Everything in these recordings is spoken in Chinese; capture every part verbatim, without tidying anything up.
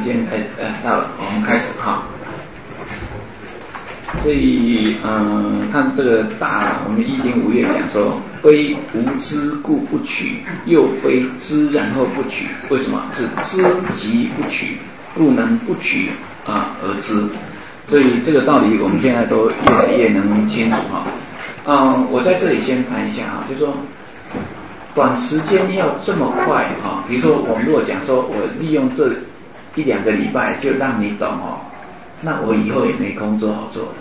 间哎呃到了，我们开始哈。所以嗯、呃，看这个大，我们一零五页讲说，非无知故不取，又非知然后不取。为什么？是知即不取，不能不取啊而知。所以这个道理我们现在都越来越能清楚哈。嗯，我在这里先谈一下哈，就是说短时间要这么快哈，比如说我们如果讲说我利用这一两个礼拜就让你懂哦。那我以后也没工作好做了，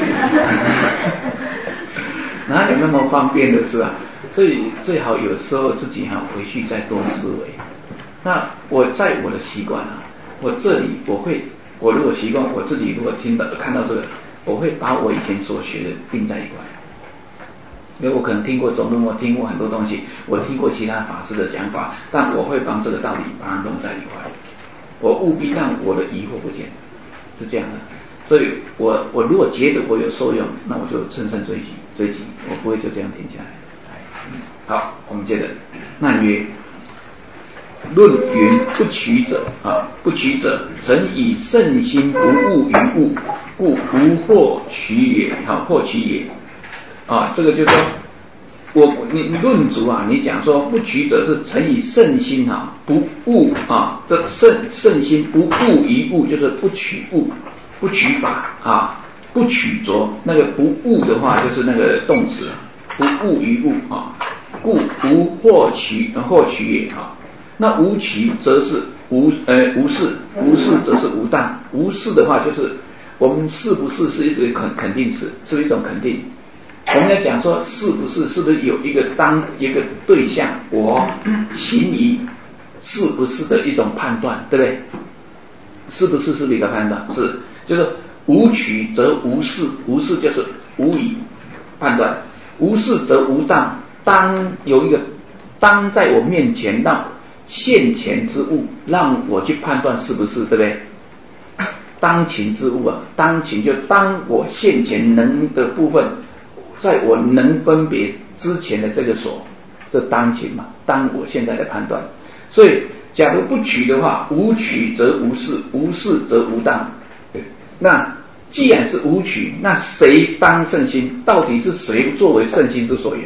哪有那么方便的事啊？所以最好有时候自己还回去再多思维。那我在我的习惯啊，我这里我会，我如果习惯我自己如果听到看到这个，我会把我以前所学的并在一块。因为我可能听过中论，我听过很多东西，我听过其他法师的讲法，但我会帮这个道理把它弄在一块，我务必让我的疑惑不见。是这样的，所以我我如果觉得我有受用，那我就乘胜追击，追击，我不会就这样停下来。好，我们接着，那曰：论云不取者啊，不取者，诚以圣心不误于物，故无或取也。好，或取也啊，这个就是说，我你论足啊，你讲说不取者是诚以圣心啊，不误啊，这圣圣心不误于物，就是不取物，不取法啊，不取着。那个不误的话，就是那个动词，不误于物啊，故无或取，或取也啊。那无取则是无呃无事，无事则是无当。无事的话，就是我们是不是是一个肯肯定词，是一种肯定。我们在讲说是不是是不是有一个当一个对象，我行于是不是的一种判断，对不对？是不是是一个判断？是，就是无取则无事，无事就是无以判断，无事则无当。当有一个当在我面前，让现前之物让我去判断是不是，对不对？当勤之物啊，当勤就当我现前能的部分。在我能分别之前的这个所，这当勤嘛，当我现在的判断。所以假如不取的话，无取则无事，无事则无当。那既然是无取，那谁当圣心？到底是谁作为圣心之所缘？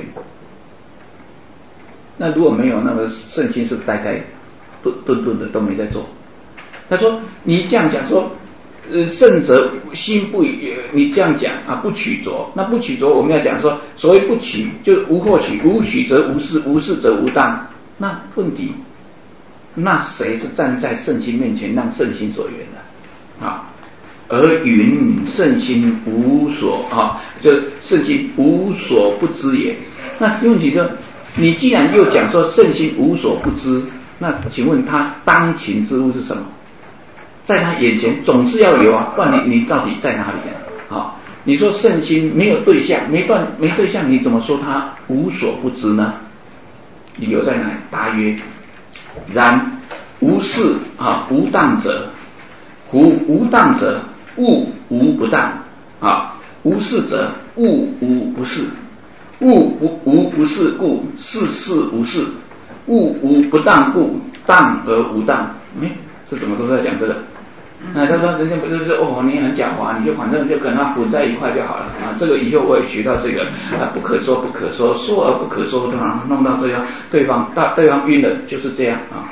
那如果没有，那么圣心是不是呆呆顿顿顿的都没在做？他说你这样讲说呃，圣者心不与，你这样讲啊，不取着，那不取着，我们要讲说，所谓不取，就是无或取，无取则无事，无事则无当。那问题，那谁是站在圣心面前，让圣心所缘的啊？而云圣心无所啊，就圣心无所不知也。那问题就，你既然又讲说圣心无所不知，那请问他当勤之物是什么？在他眼前总是要有啊，不然你你到底在哪里啊？啊，你说圣心没有对象，没断没对象，你怎么说他无所不知呢？理由在哪里？答曰：然无事啊，无当者，胡无当者，物无不当啊；无事者，物无不是。物无无不是故，事事无事；物无不当故，当而无当。哎，这怎么都在讲这个？那他说人家不就是哦，你很狡猾，你就反正就跟他混在一块就好了啊。这个以后我也学到这个啊，不可说不可说，说而不可说，对吧？弄到这样，对方大对方晕了，就是这样啊。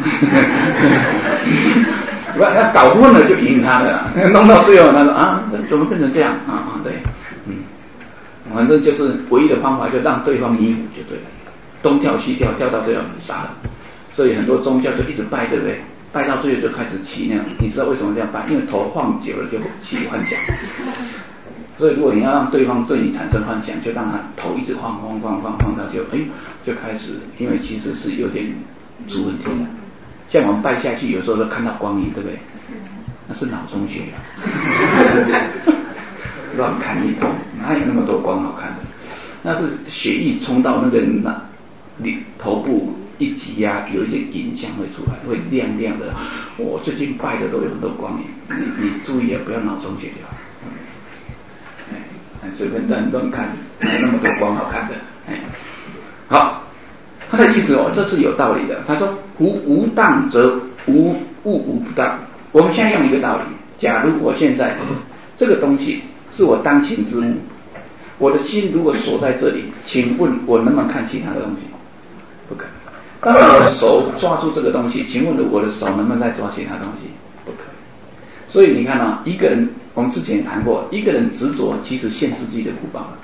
不，他搞混了就赢他了，弄到最后他说啊，怎么变成这样啊？对，嗯，反正就是唯一的方法，就让对方迷糊就对了，东跳西跳，跳到最后傻了。所以很多宗教就一直拜，对不对？拜到最后就开始起那样，你知道为什么这样拜？因为头晃久了就起幻想。所以如果你要让对方对你产生幻想，就让他头一直晃晃晃晃晃到就哎就开始，因为其实是有点出问题的。像我们拜下去，有时候都看到光影，对不对？那是脑中血啊，乱看一通，哪有那么多光好看的？那是血液冲到那个那你头部。一挤压，有一些影像会出来，会亮亮的。我、哦、最近拜的都有很多光影，你你注意啊，不要脑中血掉。哎，随便乱乱看，没那么多光好看的。哎，好，他的意思哦，这是有道理的。他说：无无当则无物无不当， 我们现在用一个道理，假如我现在这个东西是我当前之物，我的心如果锁在这里，请问我能不能看其他的东西？不可能。当我手抓住这个东西，请问我的手能不能再抓其他东西？不可能。所以你看啊，一个人，我们之前也谈过，一个人执着其实限制自己的福报。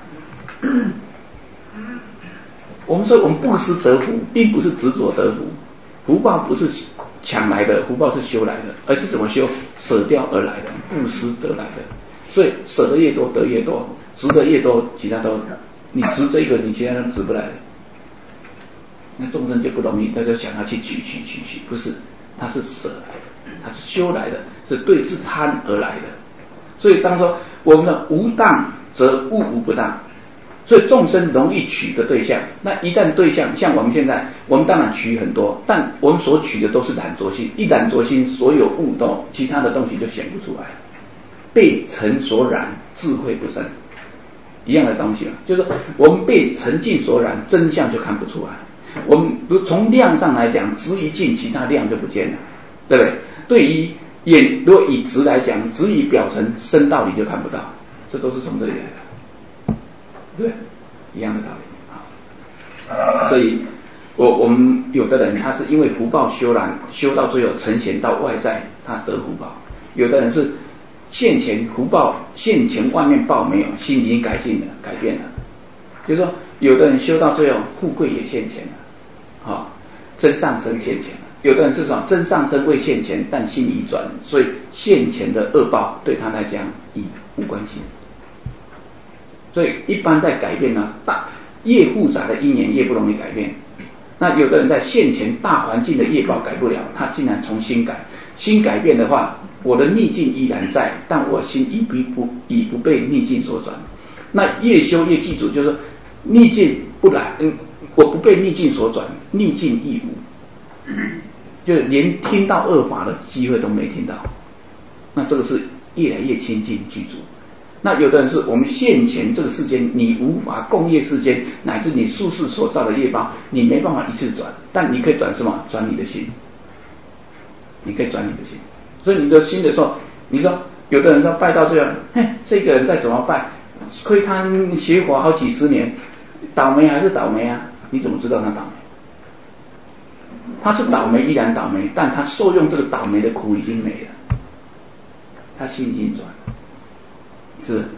我们说我们布施得福，并不是执着得福，福报不是抢来的，福报是修来的，而是怎么修？舍掉而来的，布施得来的。所以舍得越多得越多，执得越多，其他都你执这个，你其他都执不来。那众生就不容易，他就想要去取取取取，不是，他是舍来的，他是修来的，是对治贪而来的。所以当说我们的无当则物无不当，所以众生容易取的对象，那一旦对象像我们现在，我们当然取很多，但我们所取的都是染着心，一染着心，所有物都其他的东西就显不出来，被尘所染，智慧不生，一样的东西嘛，就是我们被尘境所染，真相就看不出来。我们如从量上来讲，质一尽，其他量就不见了，对不对？对于眼，如果以质来讲，质以表层，深道理就看不到，这都是从这里来的，对，一样的道理啊。所以，我我们有的人他是因为福报修染，修到最后呈现到外在，他得福报；有的人是现前福报，现前外面报没有，心已经改进了，改变了。就是说，有的人修到最后，富贵也现前了。啊，真上升现前了，有的人是说真上升未现前，但心已转，所以现前的恶报对他来讲已无关系。所以一般在改变呢，大越复杂的因缘越不容易改变。那有的人在现前大环境的业报改不了，他竟然重新改，新改变的话，我的逆境依然在，但我心已不不已不被逆境所转。那越修越记住，就是逆境不来，嗯。我不被逆境所转，逆境亦无，就连听到恶法的机会都没听到。那这个是越来越亲近具足。那有的人是我们现前这个世间，你无法共业世间，乃至你宿世所造的业报，你没办法一次转，但你可以转什么？转你的心，你可以转你的心。所以你的心的时候，你说有的人说拜到这样，嘿，这个人再怎么拜，窥贪邪法好几十年，倒霉还是倒霉啊？你怎么知道他倒霉？他是倒霉依然倒霉，但他受用这个倒霉的苦已经没了，他心已经转，是不是？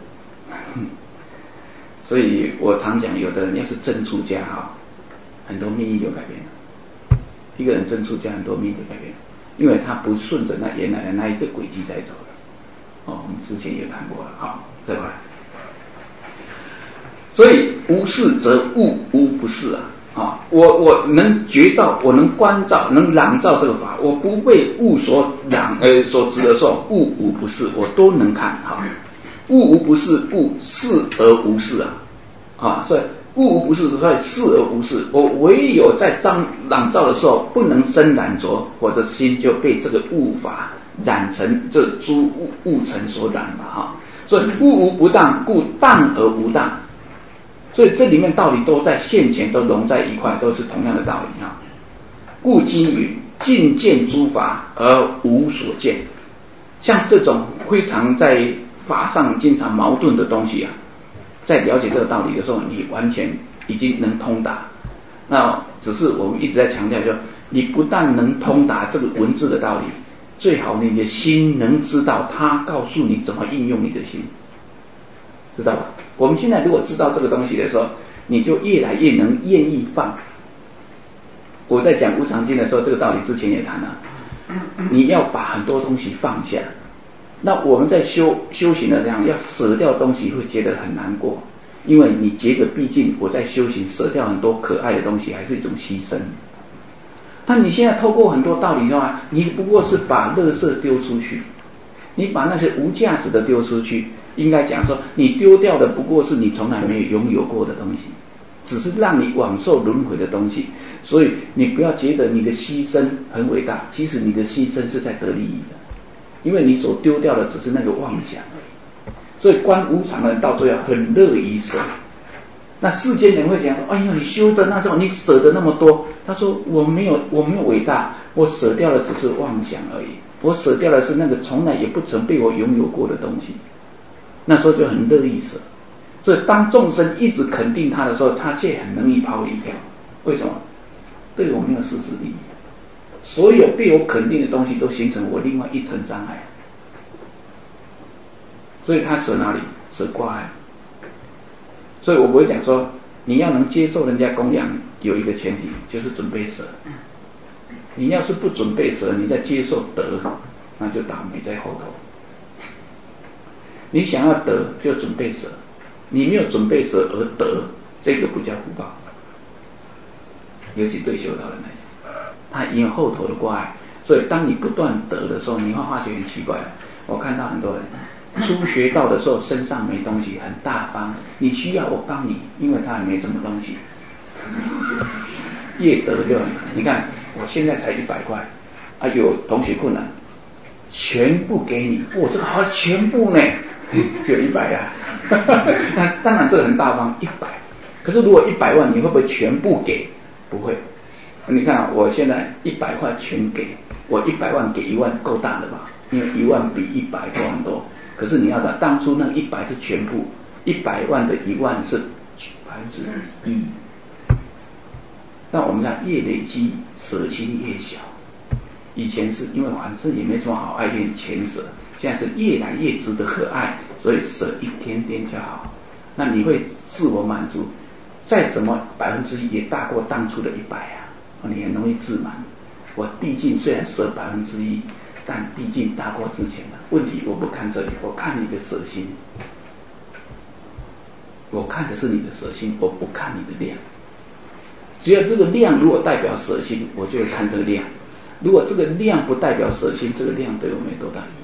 所以我常讲，有的人要是真出家哈，很多命运就改变了。一个人真出家，很多命运就改变了，因为他不顺着那原来的那一个轨迹在走了。哦，我们之前也谈过了，好，再过来。所以无事则物无不是啊！啊，我我能觉照，我能观照，能朗照这个法，我不被物所朗呃所指的说物无不是，我都能看哈。物无不是，不是而无是啊！啊，所以物无不是，所以是而无是。我唯有在张朗照的时候，不能生染着，我的心就被这个物法染成这诸物物尘所染了哈。所以物无不当，故当而无当。所以这里面道理都在现前都融在一块，都是同样的道理啊。故今语尽见诸法而无所见，像这种非常在法上经常矛盾的东西啊，在了解这个道理的时候，你完全已经能通达。那只是我们一直在强调，就你不但能通达这个文字的道理，最好你的心能知道它告诉你怎么应用你的心。知道吧？我们现在如果知道这个东西的时候，你就越来越能愿意放。我在讲无常经的时候，这个道理之前也谈了，你要把很多东西放下。那我们在修修行的这样，要舍掉东西会觉得很难过，因为你觉得毕竟我在修行，舍掉很多可爱的东西，还是一种牺牲。但你现在透过很多道理的话，你不过是把垃圾丢出去，你把那些无价值的丢出去。应该讲说，你丢掉的不过是你从来没有拥有过的东西，只是让你往受轮回的东西。所以你不要觉得你的牺牲很伟大，其实你的牺牲是在得利益的，因为你所丢掉的只是那个妄想而已。所以观无常的人到最后很乐于舍。那世间人会讲说，哎呦，你修的那种，你舍得那么多。他说我没有，我没有伟大， 我舍掉的只是妄想而已，我舍掉的是那个从来也不曾被我拥有过的东西，那时候就很乐意舍。所以当众生一直肯定他的时候，他却很容易抛离掉。为什么？对我没有实质利益，所有被我肯定的东西都形成我另外一层障碍。所以他舍哪里？舍挂碍。所以我不会讲说你要能接受人家供养，有一个前提就是准备舍。你要是不准备舍，你在接受得，那就倒霉在后头。你想要得就准备舍，你没有准备舍而得，这个不叫福报。尤其对修道人来讲，他因为后头的挂碍，所以当你不断得的时候，你会发觉很奇怪。我看到很多人初学道的时候身上没东西，很大方，你需要我帮你，因为他还没什么东西。越得就你看我现在才一百块啊，有同学困难全部给你，我、哦、这个好全部呢只有一百啊那当然这个很大方，一百。可是如果一百万你会不会全部给？不会。你看我现在一百块全给，我一百万给一万够大的吧，因为一万比一百多很多。可是你要的当初那一百是全部，一百万的一万是百分之一。那我们讲越累积舍心越小，以前是因为反正也没什么好爱恋钱舍，现在是越来越值得可爱，所以舍一点点就好。那你会自我满足，再怎么百分之一也大过当初的一百啊，你很容易自满。我毕竟虽然舍百分之一，但毕竟大过之前了。问题我不看这里，我看你的舍心，我看的是你的舍心，我不看你的量。只有这个量如果代表舍心，我就会看这个量；如果这个量不代表舍心，这个量对我没多大意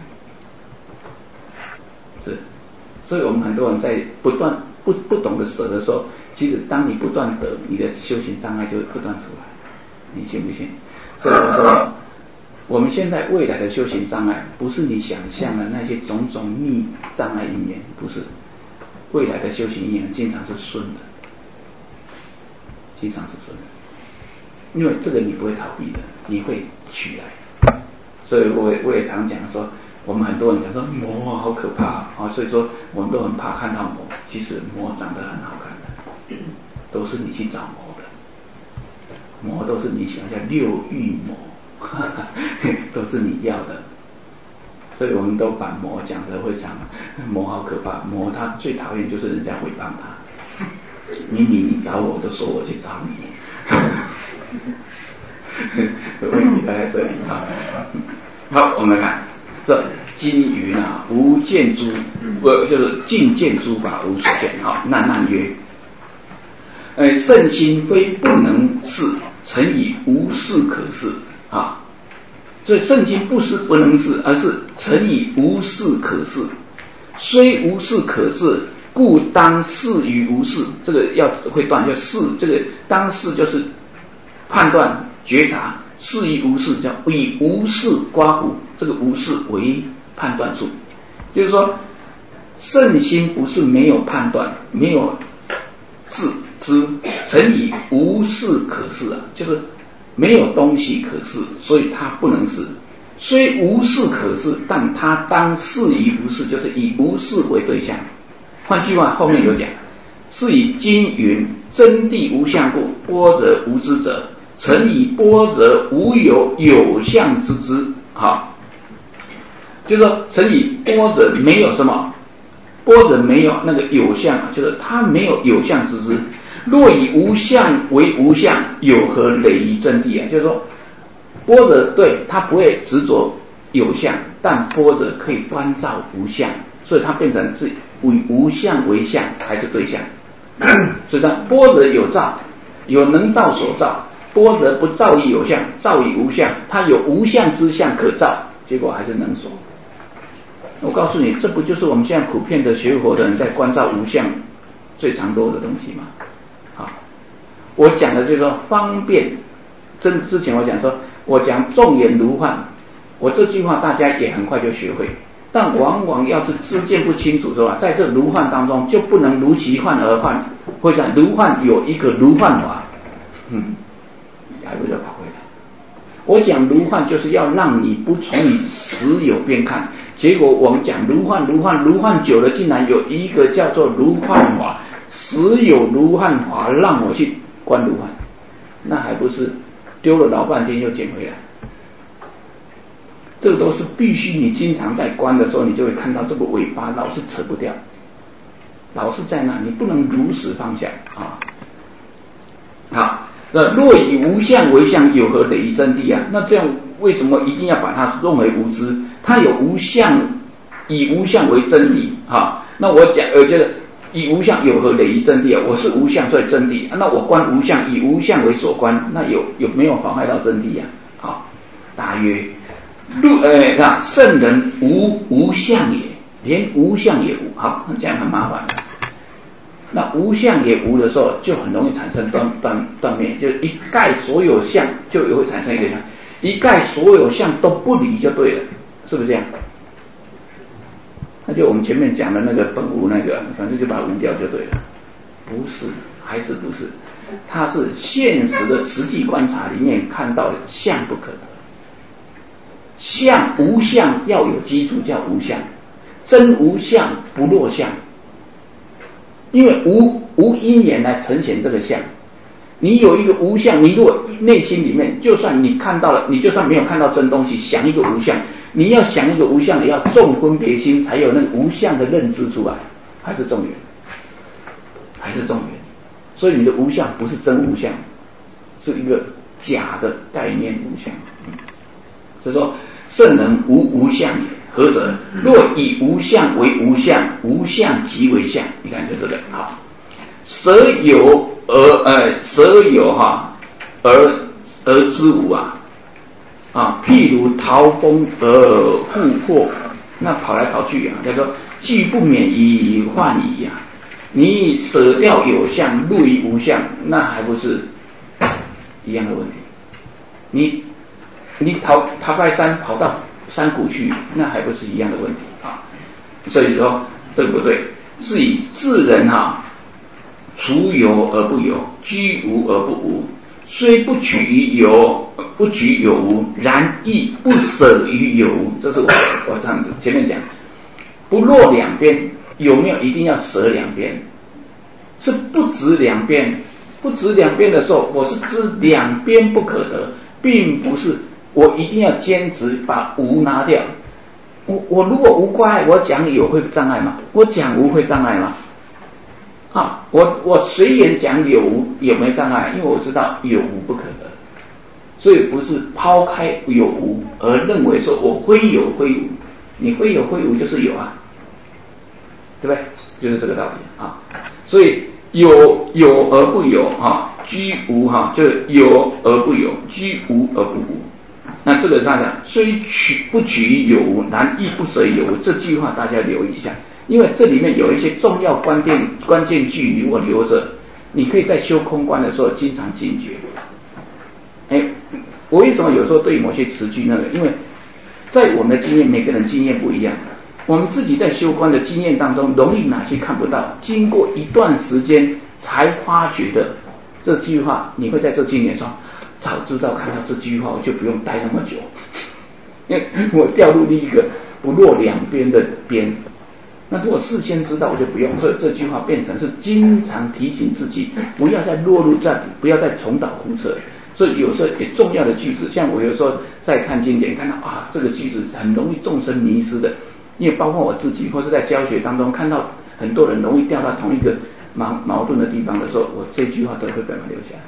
义。是，所以我们很多人在不断不不懂得舍的时候，其实当你不断得，你的修行障碍就会不断出来。你信不信？所以我说，我们现在未来的修行障碍，不是你想象的那些种种逆障碍因缘，不是。未来的修行因缘经常是顺的。经常是顺的，因为这个你不会逃避的，你会取来。所以我我也常讲说，我们很多人讲说魔好可怕啊，所以说我们都很怕看到魔。其实魔长得很好看的，都是你去找魔的，魔都是你想叫六欲魔，都是你要的。所以我们都把魔讲得非常，魔好可怕，魔他最讨厌就是人家诽谤他。你你你找我，就说我去找你，问题在这里哈。好，我们看这金云啊，无见诸，不就是尽见诸法无所见。好，难难曰：呃，圣心非不能事，诚以无事可事啊。所以圣心不是不能事，而是诚以无事可事。虽无事可事，故当事于无事。这个要会断，叫事。这个当事就是判断觉察，事于无事叫以无事刮胡。这个无事为判断处，就是说圣心不是没有判断，没有自知，诚以无事可事啊，就是没有东西可事，所以它不能事。虽无事可事，但它当事于无事，就是以无事为对象。换句话，后面有讲，是以经云真谛无相故，般若无知者，诚以般若无有有相之知。好，就是说诚以般若没有什么，般若没有那个有相，就是它没有有相之知。若以无相为无相，有何累于真谛啊？就是说般若对它不会执着有相，但般若可以观照无相，所以它变成是以无相为相，还是对象。所以呢，般若有照，有能照所照；般若不照以有相，照以无相，它有无相之相可照，结果还是能所。我告诉你，这不就是我们现在普遍的学佛的人在观照无相最常多的东西吗？好，我讲的就是说方便。真之前我讲说，我讲众眼如幻，我这句话大家也很快就学会。但往往要是知见不清楚的话，在这如幻当中就不能如其幻而幻，或者如幻有一个如幻法，嗯，还不就跑回来。 我讲如幻就是要让你不从你实有边看，结果我们讲如幻如幻如幻久了，竟然有一个叫做如幻法，实有如幻法让我去观如幻，那还不是丢了老半天又捡回来？这个都是必须你经常在观的时候，你就会看到这个尾巴老是扯不掉，老是在那，你不能如实放下啊。好，那若以无相为相，有何得于真谛啊？那这样为什么一定要把它认为无知？它有无相，以无相为真谛啊。那我讲，我觉得以无相有何得于真谛啊？我是无相，所以真谛。那我观无相，以无相为所观，那有有没有妨害到真谛啊？好，答曰：入呃，那圣人无无相也，连无相也无。好，这样很麻烦。那无相也无的时候，就很容易产生断断断灭，就一概所有相就也会产生一个相，一概所有相都不离就对了，是不是这样？那就我们前面讲的那个本无那个，反正就把它无掉就对了。不是，还是不是？它是现实的实际观察里面看到的相不可得，相无相要有基础叫无相，真无相不落相。因为无无因缘来呈现这个相，你有一个无相，你如果内心里面，就算你看到了，你就算没有看到真东西，想一个无相，你要想一个无相，也要纵分别心，才有那个无相的认知出来，还是众缘，还是众缘。所以你的无相不是真无相，是一个假的概念无相。所以说，圣人无无相也。何者？若以无相为无相，无相即为相。你看就这个好，舍有而呃舍有哈而而知无啊啊，譬如逃风而复祸，那跑来跑去啊，叫做既不免于患矣啊。你舍掉有相，入于无相，那还不是一样的问题？你你逃逃开山，跑到山谷去，那还不是一样的问题啊？所以说这个不对，是以智人哈、啊，除有而不有，居无而不无，虽不取于有，不取有无，然亦不舍于有无。这是我我这样子前面讲，不落两边，有没有一定要舍两边？是不止两边，不止两边的时候，我是知两边不可得，并不是我一定要坚持把无拿掉。我我如果无挂碍，我讲有会障碍吗？我讲无会障碍吗？啊，我我随缘讲有无有没有障碍？因为我知道有无不可得，所以不是抛开有无而认为说我非有非无，你非有非无就是有啊，对不对？就是这个道理啊。所以有有而不有啊，居无哈，就是有而不有，居无而不无。那这个上讲，虽取不取于有无，然亦不舍于有无。这句话大家留意一下，因为这里面有一些重要关键关键句，如果留着，你可以在修空观的时候经常警觉。哎，我为什么有时候对某些词句那个？因为在我们的经验，每个人经验不一样。我们自己在修观的经验当中，容易哪些看不到，经过一段时间才发觉的这句话，你会在这经验说，早知道看到这句话，我就不用待那么久，因为我掉入另一个不落两边的边。那如果事先知道，我就不用。所以这句话变成是经常提醒自己，不要再落入在，不要再重蹈覆辙。所以有时候也重要的句子，像我有时候在看经典，看到啊这个句子很容易众生迷失的，因为包括我自己，或是在教学当中看到很多人容易掉到同一个矛矛盾的地方的时候，我这句话都会把它留下来。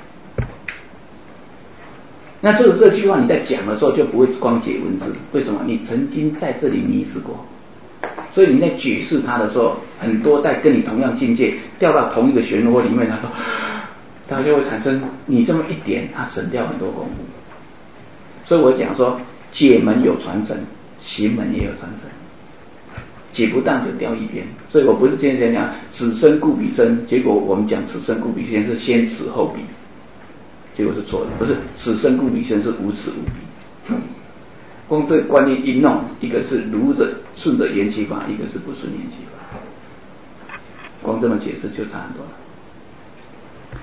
那这个这句话你在讲的时候就不会光解文字，为什么？你曾经在这里迷失过，所以你在解释它的时候，很多在跟你同样境界掉到同一个漩涡里面，他说，它就会产生你这么一点，它省掉很多功夫。所以我讲说，解门有传承，行门也有传承，解不当就掉一边。所以我不是今天讲此生故彼生，结果我们讲此生故彼生是先此后彼。结果是错的，不是此生故彼生，是无此无彼。光这个观念一弄，一个是如着顺着缘起法，一个是不顺缘起法，光这么解释就差很多了。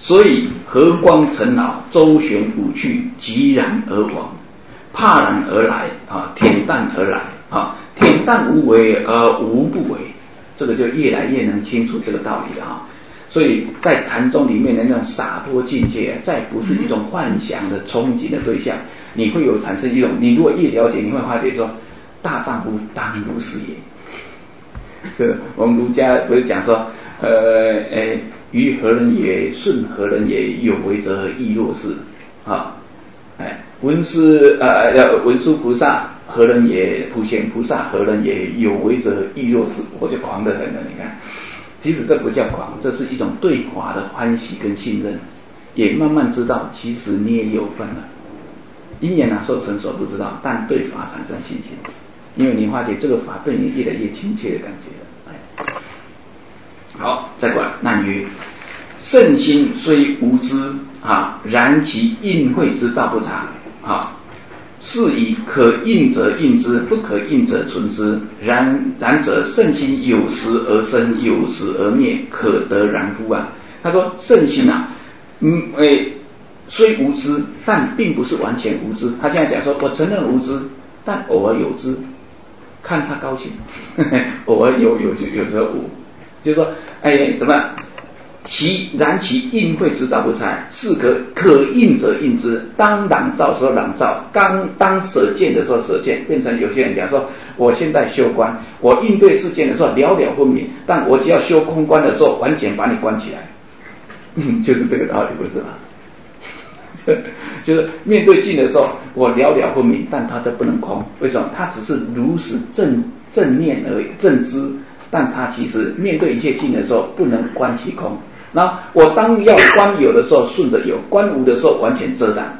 所以和光尘劳，周旋五趣，寂然而亡，怕然而来啊，恬淡而来啊，恬淡无为而无不为，这个就越来越能清楚这个道理了啊。所以在禅宗里面的那种洒脱境界，再不是一种幻想的憧憬的对象，你会有产生一种，你如果越了解，你会发觉说，大丈夫当如是也。这个我们儒家不是讲说，呃，诶，于何人也？顺何人也？有为者亦若是啊。哎，文殊呃，文殊菩萨何人也？普贤菩萨何人也？有为者亦若是。我就狂得很了，你看。其实这不叫狂，这是一种对法的欢喜跟信任，也慢慢知道，其实你也有份了。因缘哪时候成熟不知道，但对法产生信心，因为你发觉这个法对你越来越亲切的感觉了。好，再过来，难曰：圣心虽无知啊，然其应会之道不察啊。是以可应者应之，不可应者存之。然然则圣心有时而生，有时而灭，可得然乎啊？他说圣心啊，嗯，诶，虽无知，但并不是完全无知。他现在讲说，我承认无知，但偶尔有知，看他高兴，呵呵偶尔有有有时候无，就是说，哎，怎么样？其然其应会之道不察，是可可应者应之，当朗照时候朗照，当当舍见的时候舍见，变成有些人讲说，我现在修观，我应对事件的时候了了分明，但我只要修空观的时候，完全把你关起来，嗯，就是这个道理，不是吗？就是面对境的时候，我了了分明，但它都不能空，为什么？它只是如实正正念而已，正知，但它其实面对一切境的时候，不能观其空。然后我当要观有的时候顺着有，观无的时候完全遮挡，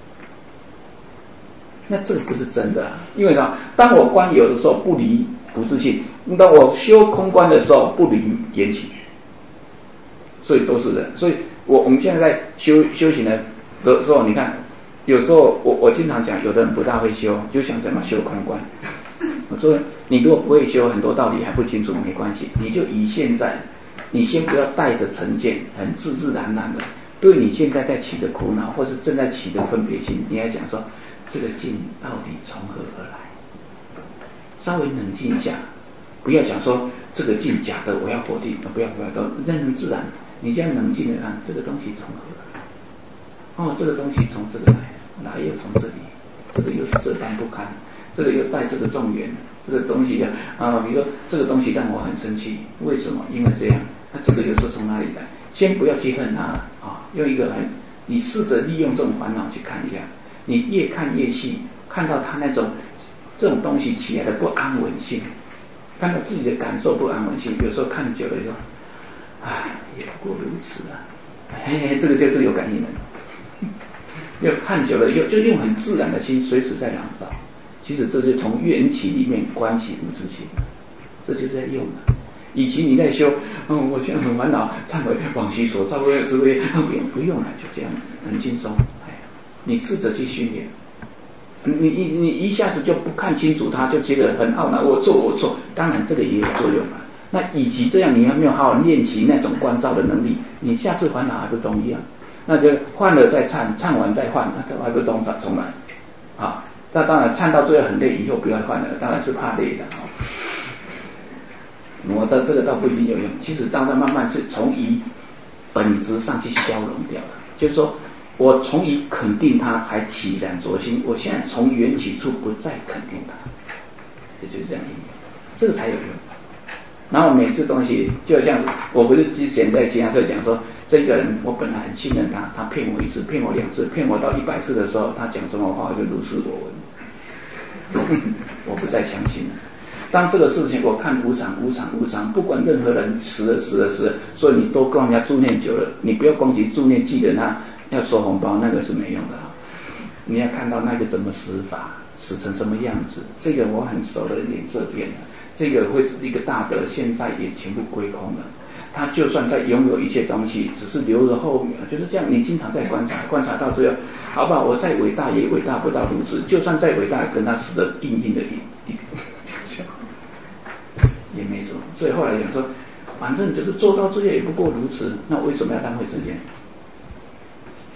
那这个不是真的啊。因为呢，当我观有的时候不离不自信，当我修空观的时候不离缘起，所以都是人。所以我我们现在在修修行的的时候，你看有时候我我经常讲，有的人不大会修，就想怎么修空观。我说你如果不会修，很多道理还不清楚，没关系，你就以现在。你先不要带着成见，很自自然然的对你现在在起的苦恼，或是正在起的分别心，你还想说这个境到底从何而来？稍微冷静一下，不要想说这个境假的，我要否定，不要不要，都认真自然。你这样冷静的看，这个东西从何而来？哦，这个东西从这个来，哪又从这里？这个又是这般不堪，这个又带这个众缘，这个东西啊，比如说这个东西让我很生气，为什么？因为这样。那这个又是从哪里来？先不要去恨它啊，用一个很，你试着利用这种烦恼去看一下，你越看越细，看到它那种这种东西起来的不安稳性，看到自己的感受不安稳性，有时候看久了说，唉，也不过如此啊，嘿嘿，这个就是有感应的。又看久了，又就用很自然的心，随时在朗照。其实这就从缘起里面观起无自性，这就是在用的。以及你在修，嗯，我现在很烦恼，忏悔往昔所造恶之业，不用不用了，就这样很轻松。哎，你试着去训练，你你你一下子就不看清楚它，就觉得很懊恼，我错我错。当然这个也有作用啊。那以及这样，你还没有好好练习那种观照的能力，你下次烦恼还不同一样。那就换了再忏，忏完再换，那还不重重来啊。那当然忏到最后很累，以后不要换了，当然是怕累的啊。我的这个倒不一定有用，其实当然慢慢是从以本质上去消融掉了。就是说我从以肯定它才起然着心，我现在从缘起处不再肯定它，这就是这样，这个才有用。然后每次东西就像我不是之前在其他课讲说，这个人我本来很信任他，他骗我一次，骗我两次，骗我到一百次的时候，他讲什么话我就如是我闻，我不再相信了。当这个事情我看无常无常无常，不管任何人死了死了死了，所以你多跟人家助念久了，你不要光去助念，记得他要收红包，那个是没用的。你要看到那个怎么死法，死成什么样子，这个我很熟的脸色变了，这个会是一个大德，现在也全部归空了。他就算在拥有一切东西，只是留着后面，就是这样。你经常在观察，观察到最后，好不好？我再伟大也伟大不到如此，就算再伟大，跟他死的硬硬的一一。也没什么，所以后来讲说，反正就是做到这些也不过如此，那为什么要浪费时间？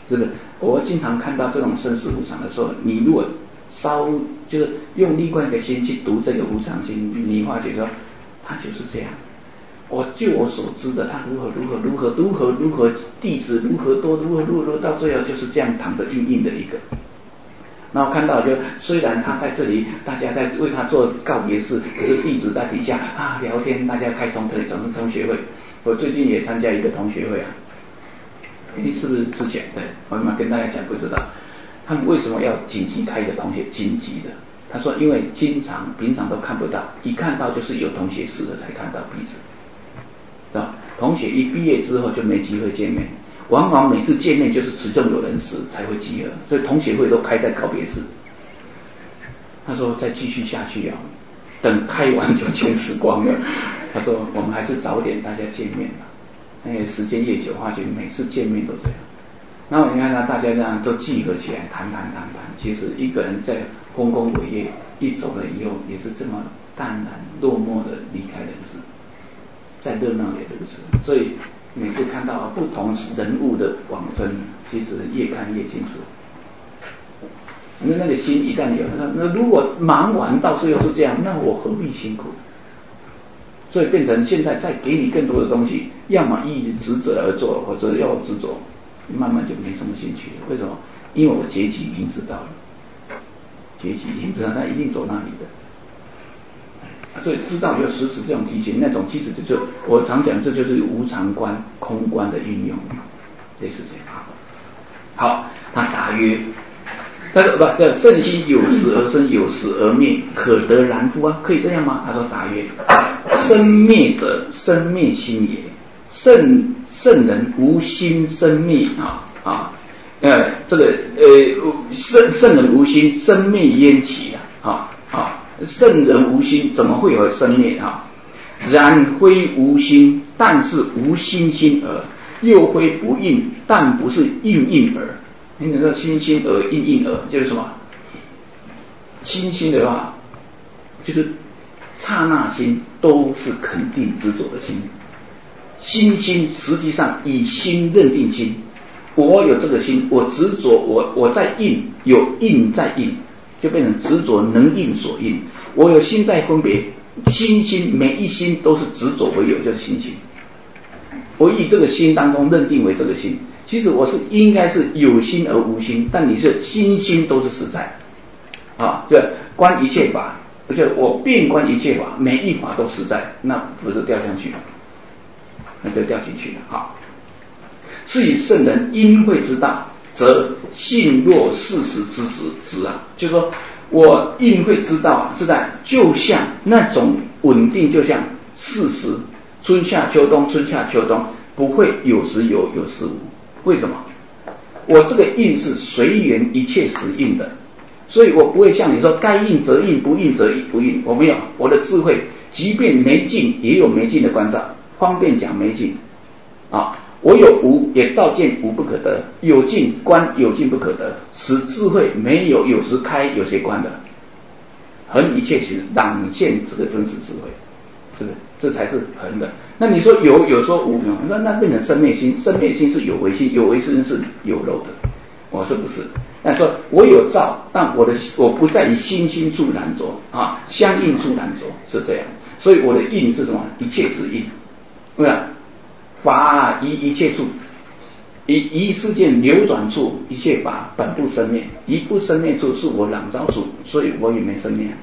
是不是？我经常看到这种生死无常的时候，你如果稍就是用另外一个心去读这个无常心，你发觉说他就是这样。我就我所知的，他如何如何如何如何如何弟子如何多如何如何如何，到最后就是这样躺着硬硬的一个。然后看到就虽然他在这里，大家在为他做告别式，可是弟子在底下啊聊天，大家开同同同同学会。我最近也参加一个同学会啊，你是不是之前对？我妈跟大家讲不知道，他们为什么要紧急开一个同学紧急的？他说因为经常平常都看不到，一看到就是有同学死了才看到彼此。同学一毕业之后就没机会见面，往往每次见面就是始终有人死才会集合，所以同学会都开在告别式。他说再继续下去啊，等开完就全死光了。他说我们还是早点大家见面吧，那个时间越久的话，就每次见面都这样。然后你看他大家这样都集合起来谈谈谈谈，其实一个人在丰功伟业一走了以后，也是这么淡然落寞的离开人世。再热闹也如此，所以每次看到不同人物的往生，其实越看越清楚。那那个心一旦有，那那如果忙完到最后是这样，那我何必辛苦？所以变成现在再给你更多的东西，要么一直执着而做，或者要执着，慢慢就没什么兴趣了。为什么？因为我结局已经知道了，结局已经知道，他一定走那里的。所以知道要实施这种提醒，那种其实就我常讲，这就是无常观、空观的运用，类似这样。好，他答曰：“他说不，叫圣心有时而生，有时而灭，可得然乎啊？可以这样吗？”他说：“答曰：生灭者，生灭心也。圣圣人无心生灭啊啊，呃，这个呃圣圣人无心，生灭焉其啊啊。”圣人无心，怎么会有生灭啊？然非无心，但是无心心耳；又非不应，但不是应应耳。你知道心心耳、应应耳就是什么？心心的话，就是刹那心都是肯定执着的心。心心实际上以心认定心，我有这个心，我执着，我我在应，有应在应。就变成执着能应所应，我有心在分别，心心每一心都是执着为有，就是心心。我以这个心当中认定为这个心，其实我是应该是有心而无心，但你是心心都是实在啊，就观一切法，就我遍观一切法，每一法都实在，那不是掉下去了，那就掉进去了。好，是以圣人因会之道，则信若事实之时之啊，就是说我应会知道啊，是在就像那种稳定，就像事实，春夏秋冬，春夏秋冬，不会有时有，有时无。为什么？我这个应是随缘一切时应的，所以我不会像你说该应则应，不应则不应。我没有，我的智慧，即便没尽，也有没尽的关照，方便讲没尽啊。我有无，也照见无不可得；有尽观有尽不可得，使智慧没有有时开有些关的，恒一切时朗现这个真实智慧，是不是？这才是恒的。那你说有，有说无，那那变成生灭心，生灭心是有为心，有为心是有漏的。我说不是，那说我有照，但我的我不在于心心处难着啊，相应处难着，是这样。所以我的应是什么？一切时应，对吧？法依一切处，一一事件流转处，一切法本不生灭，一不生灭处是我朗照处，所以我也没生灭。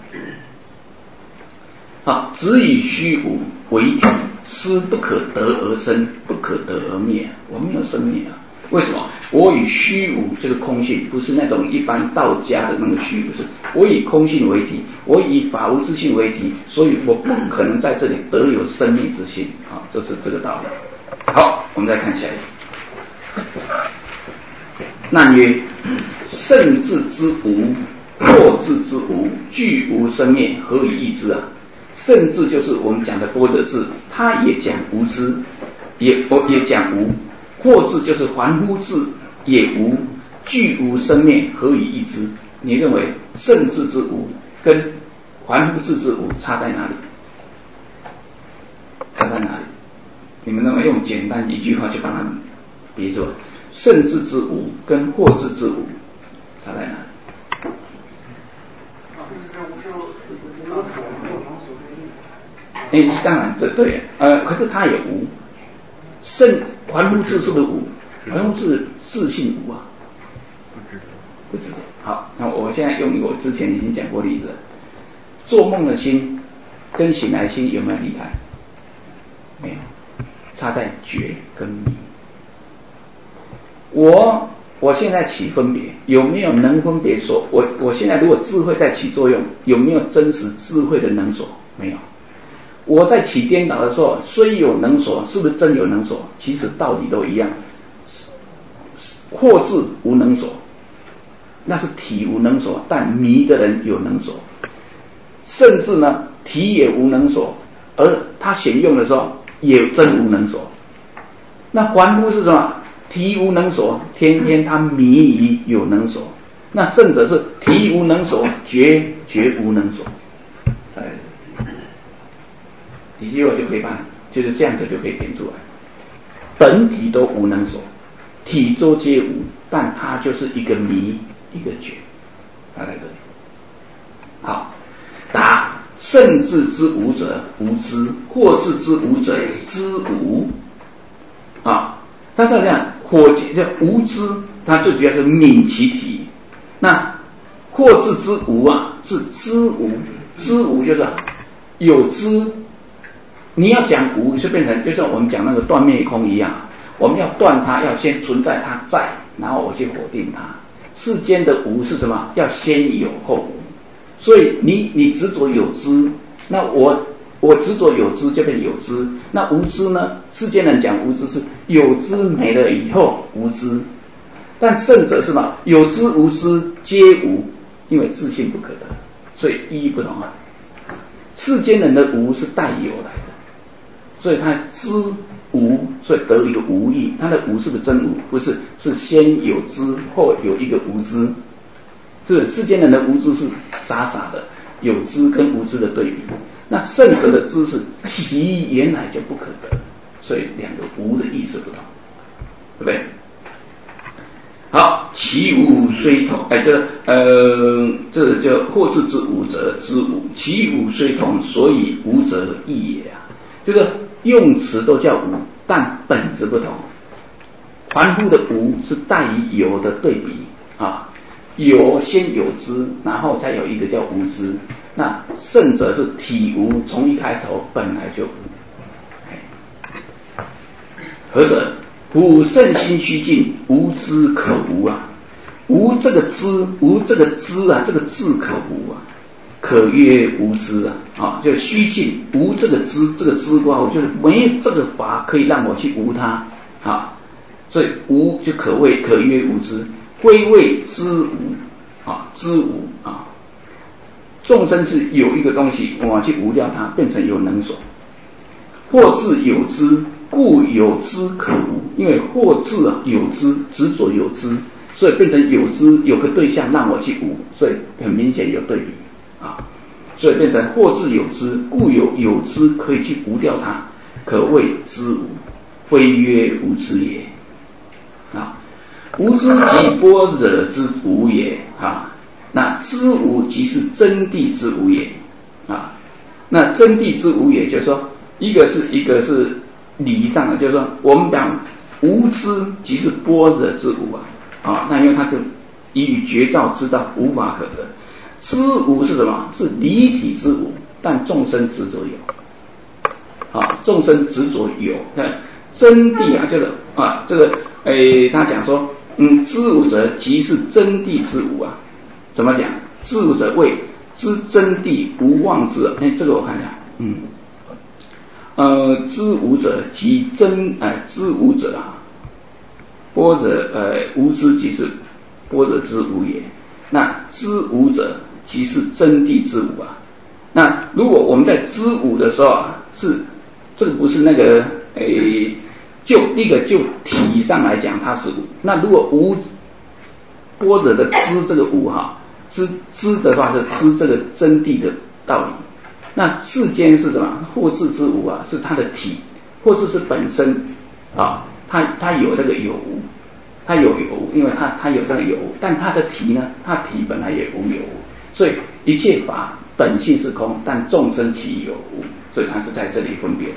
啊，只以虚无为体，思不可得而生，不可得而灭，我没有生灭啊。为什么？我以虚无这个空性，不是那种一般道家的那个虚，不是。我以空性为体，我以法无之性为体，所以我不可能在这里得有生灭之性啊，这是这个道理。好，我们再看下一个。难曰：圣智之无，惑智之无，具无生灭，何以易之啊？圣智就是我们讲的般若智，它也讲无知，也也讲无；惑智就是凡夫智，也无；具无生灭，何以易之？你认为圣智之无跟凡夫智之无差在哪里？差在哪里？你们那么用简单一句话去把它别作， 甚至之无跟或至之无差在哪里？哎，当然这对，呃，可是它也无，甚还乎自是不是无？还乎是自性无啊？不知道。好，那我现在用我之前已经讲过例子了，做梦的心跟醒来的心有没有离开？没有，差在觉跟迷。我我现在起分别，有没有能分别所？我我现在如果智慧在起作用，有没有真实智慧的能所？没有。我在起颠倒的时候，虽有能所，是不是真有能所？其实道理都一样。或至无能所，那是体无能所，但迷的人有能所。甚至呢，体也无能所，而他显用的时候也真无能所。那还乎是什么？体无能所，天天他迷于有能所。那圣者是体无能所，觉觉无能所。哎，你结果就可以办，就是这样子就可以点出来。本体都无能所，体周皆无，但它就是一个迷，一个觉，它在这里。好，答甚至之无者无知，或至之无者知无。啊，他这样火叫无知，它最主要是泯其体。那或至之无啊，是知无，知无就是有知。你要讲无，就变成就像我们讲那个断灭空一样，我们要断它，要先存在它在，然后我去否定它。世间的无是什么？要先有后无。所以你你执着有知，那我我执着有知就变有知。那无知呢？世间人讲无知是有知没了以后无知，但圣者是什么？有知无知皆无，因为自性不可得，所以意义不同啊。世间人的无是带有来的，所以他知无，所以得一个无义。他的无是不是真无？不是，是先有知后有一个无知。是世间人的无知是傻傻的，有知跟无知的对比。那圣者的知是体原来就不可得，所以两个无的意思不同，对不对？好，其无虽同，哎，这呃，这叫或至之无者之无，其无虽同，所以无者异也啊。这个用词都叫无，但本质不同。凡夫的无是带于有的对比啊。有先有知，然后才有一个叫无知。那圣者是体无，从一开头本来就无。何者？吾圣心虚尽，无知可无啊！无这个知，无这个知啊，这个智可无啊，可曰无知啊！啊，就虚尽，无这个知，这个知卦，我就是没有这个法可以让我去无它啊，所以无就可谓可曰无知。归谓知无啊，知无啊，众生是有一个东西，我去无掉它，变成有能所。或至有知，故有知可无，因为或至啊有知，执着有知，所以变成有知，有个对象让我去无，所以很明显有对比啊，所以变成或至有知，故有有知可以去无掉它，可谓知无，非曰无知也啊。无知即般若之无也啊，那知无即是真谛之无也啊。那真谛之无也就是说，一个是一个是理上的，就是说我们讲无知即是般若之无啊啊，那因为它是以与觉照知道无法可得。知无是什么？是离体之无，但众生执着有啊，众生执着有。那真谛啊，就是啊，这个诶，他讲说。嗯，知无者即是真谛之无啊。怎么讲？知无者谓知真谛无妄之。哎，这个我看一下。嗯，呃，知无者即真，哎、呃，知无者啊，般若呃无知即是般若之无也。那知无者即是真谛之无啊。那如果我们在知无的时候啊，是这个不是那个诶。就一个就体上来讲，它是无。那如果无般若的知这个无哈，知知的话是知这个真谛的道理。那世间是什么？或至之无啊，是它的体，或至是本身啊，它它有这个有无。 它有有无，因为它它有这个有无，但它的体呢，它体本来也无有无，所以一切法本性是空，但众生其有无，所以它是在这里分别的。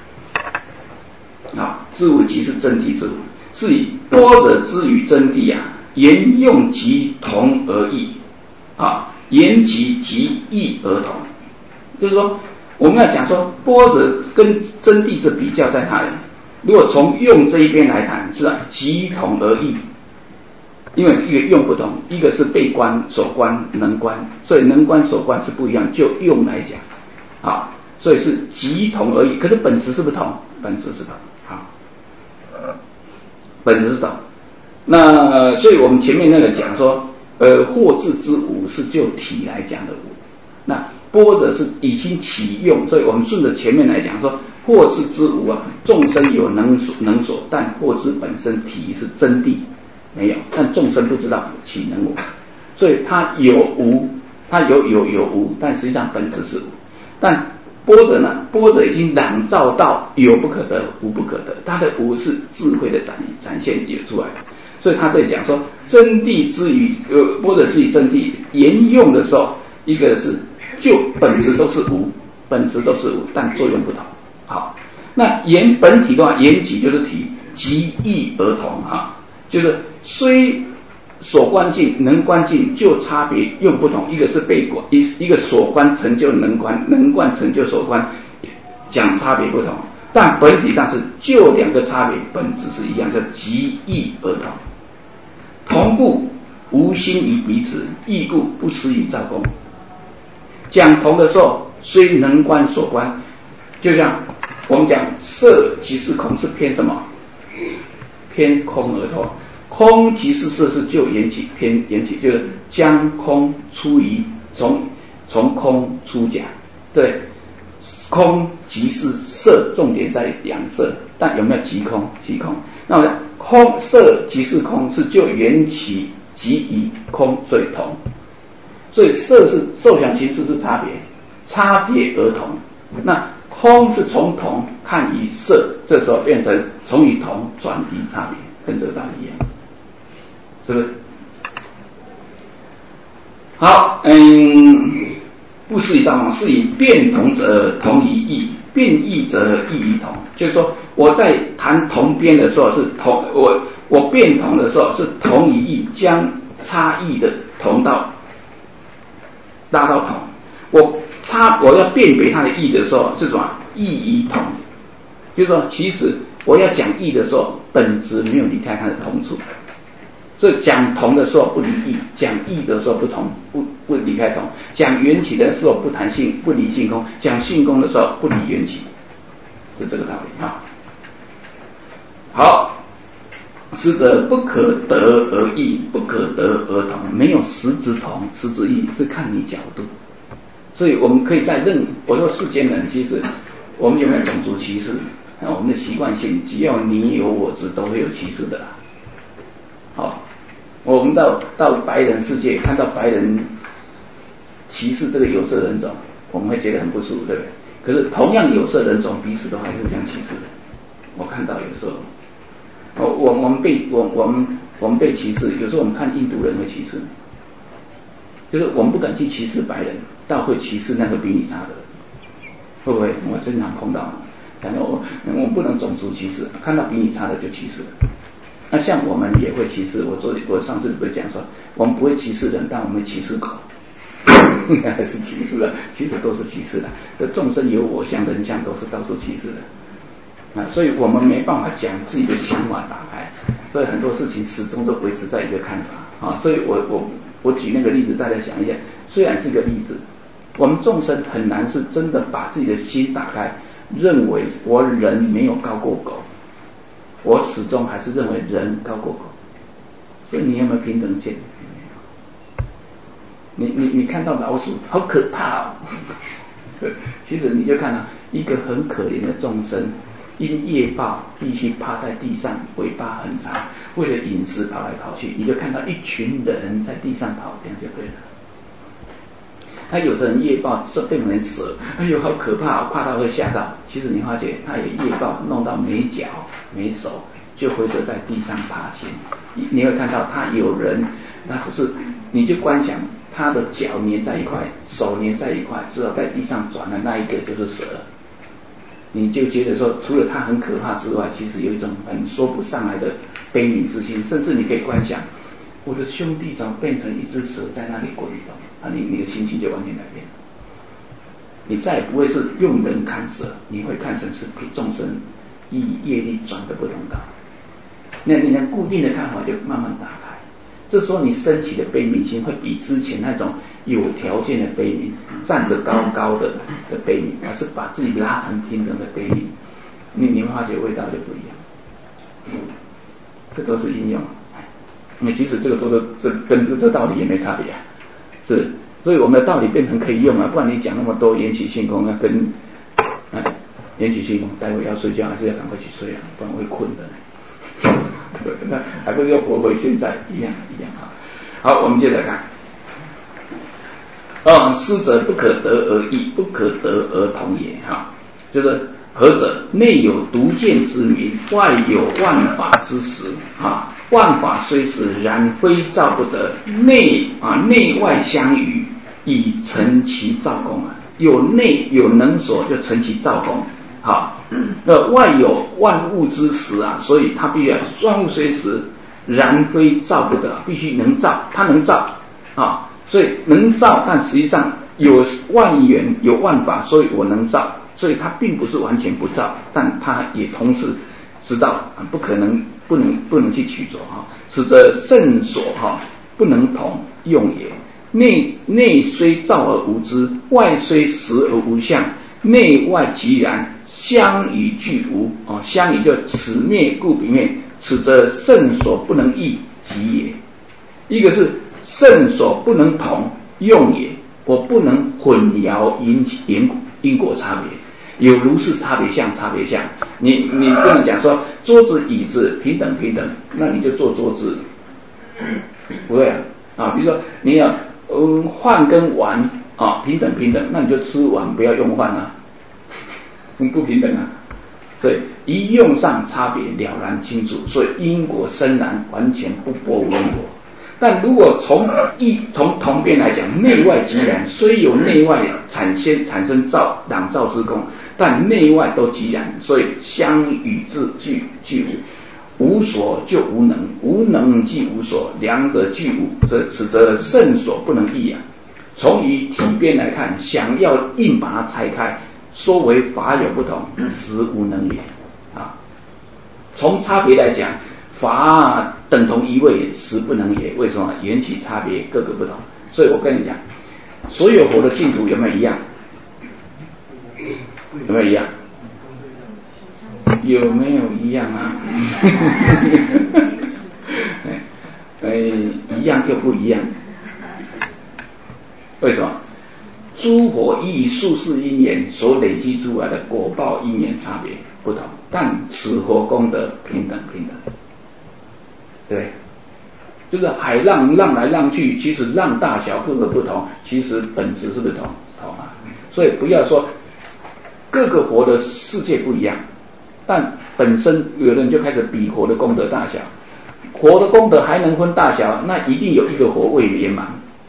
啊，知无即是真谛之无，是以般若之与真谛啊，言用即同而异，啊，言即即异而同。就是说，我们要讲说般若跟真谛这比较在哪里？如果从用这一边来谈，是吧？即同而异，因为一个用不同，一个是被观、所观、能观，所以能观、所观是不一样。就用来讲，啊，所以是即同而异。可是本质是不同，本质是同。好，本质是同。那所以我们前面那个讲说，呃，惑智之无是就体来讲的无，那般若是已经起用，所以我们顺着前面来讲说，惑智之无啊，众生有能所能所，但惑智本身体是真谛没有，但众生不知道其能无，所以它有无，它有有有无，但实际上本质是无。但般若呢，般若已经朗照到有不可得，无不可得，它的无是智慧的展展现也出来，所以他这里讲说真谛之于呃般若之于真谛，言用的时候，一个是就本质都是无，本质都是无，但作用不同。好，那言本体的话，言己就是体，即异而同哈，就是虽所观境、能观境就差别用不同，一个是被观，一一个所观成就能观，能观成就所观，讲差别不同，但本体上是就两个差别，本质是一样，叫即异而同。同故无心于彼此，异故不施于造功。讲同的时候，虽能观所观，就像我们讲色即是空，是偏什么？偏空而同。空即是色，是就缘起，偏缘起，就是将空出于从从空出假，对，空即是色，重点在两色，但有没有即空？即空。那么空色即是空，是就缘起即于空，所以同。所以色是受想行识是差别，差别而同。那空是从同看于色，这时候变成从于同转于差别，跟这个道理一样。是不是？好，嗯，不是以造功，是以变同者同于异，变异者异于同。就是说，我在谈同边的时候是同，我我变同的时候是同于异，将差异的同到拉到同。我差我要辨别它的异的时候是什么？异于同。就是说，其实我要讲异的时候，本质没有离开它的同处。所以讲同的时候不离异，讲异的时候不同，不不离开同。讲缘起的时候不谈性，不离性空；讲性空的时候不离缘起，是这个道理啊。好，实则不可得而异，不可得而同，没有实质同，实质异，是看你角度。所以我们可以在任我说世间人，其实我们有没有种族歧视？我们的习惯性，只要你有我执，都会有歧视的啦。好。我们到到白人世界，看到白人歧视这个有色人种，我们会觉得很不舒服，对不对？可是同样有色人种，彼此都还是互相歧视的。我看到有时候，我我我们被我我们我们被歧视，有时候我们看印度人会歧视，就是我们不敢去歧视白人，倒会歧视那个比你差的，会不会？我经常碰到，然后我我们不能种族歧视，看到比你差的就歧视了。那像我们也会歧视，我昨我上次不是讲说，我们不会歧视人，但我们会歧视狗，还是歧视的，其实都是歧视的。这众生有我相、人相，都是到处歧视的啊，所以我们没办法讲自己的想法打开，所以很多事情始终都维持在一个看法啊。所以我我我举那个例子，大家想一下，虽然是个例子，我们众生很难是真的把自己的心打开，认为我人没有高过狗。我始终还是认为人高过狗，所以你有没有平等见？你你你看到老鼠好可怕哦，其实你就看到一个很可怜的众生，因业报必须趴在地上，尾巴很长，为了饮食跑来跑去，你就看到一群人在地上跑，这样就对了。他有的人业报这被人蛇，哎呦好可怕，怕他会吓到。其实你发觉他也业报弄到没脚没手就会得在地上爬行。你你会看到他有人，那可是你就观想他的脚粘在一块，手粘在一块，只好在地上转的那一个就是蛇了。你就觉得说，除了它很可怕之外，其实有一种很说不上来的悲悯之心，甚至你可以观想，我的兄弟怎么变成一只蛇在那里滚动，啊，你你的心情就完全改变了。你再也不会是用人看蛇，你会看成是给众生以业力转的不同道。那你的固定的看法就慢慢打开，这时候你升起的悲悯心会比之前那种有条件的悲悯，站得高高的的悲悯，而是把自己拉成平等的悲悯，你你会发觉味道就不一样。这都是应用，因为其实这个都是这跟这这道理也没差别啊，是，所以我们的道理变成可以用啊，不然你讲那么多缘起性空，那跟哎缘起性空，待会要睡觉还是要赶快去睡啊，不然会困的。对，那还不是要活回现在一样一样啊。好，我们接着看。哦，师者不可得而异，不可得而同也哈。就是何者？内有独见之明，外有万法之实啊。万法虽实，然非造不得。内啊内外相与，以成其造功啊。有内有能所，就成其造功。好，那外有万物之实啊，所以它必须要万物虽实，然非造不得，必须能造，它能造啊。所以能造，但实际上有万缘有万法，所以我能造，所以它并不是完全不造，但它也同时知道不可能不能不能去取着哈，使得圣所哈不能同用也。内内虽造而无知，外虽实而无相，内外即然，相与俱无啊，相与就此灭故彼灭，此则圣所不能异即也。一个是圣所不能同用也，我不能混淆因因因果差别，有如是差别相差别相。你你不能讲说桌子椅子平等平等，那你就做桌子，不对啊啊！比如说你要嗯饭跟碗啊平等平等，那你就吃碗不要用饭啊，不平等啊。所以一用上差别了然清楚，所以因果深然，完全不波无因果。但如果从一从同边来讲，内外即然，虽有内外产生产生造朗造之功，但内外都即然，所以相与自俱俱无，无所就无能，无能即无所，两者俱无，则此则圣所不能异啊。从于体边来看，想要硬把它拆开，说为法有不同，实无能也啊。从差别来讲，法等同一位，实不能也。为什么？缘起差别，各个不同。所以我跟你讲，所有佛的净土有没有一样？有没有一样？有没有一样啊？哎，一样就不一样。为什么？诸佛依数世因缘所累积出来的果报因缘差别不同，但此佛功德平等平等。对，就是海浪浪来浪去，其实浪大小各个不同，其实本质是不同同啊。所以不要说各个佛的世界不一样，但本身有人就开始比佛的功德大小，佛的功德还能分大小，那一定有一个佛未圆满，